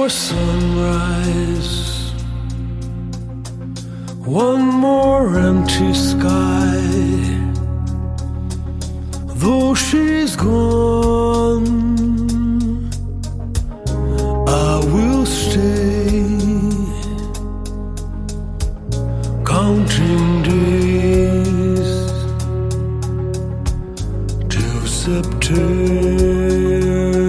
sunrise, one more empty sky. Though she's gone, I will stay, counting days till September.